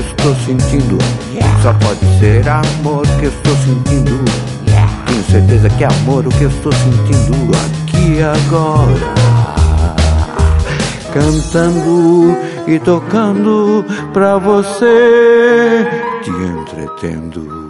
estou sentindo. Só pode ser amor que eu estou sentindo. Tenho certeza que é amor o que eu estou sentindo aqui agora. Cantando e tocando pra você, te entretendo.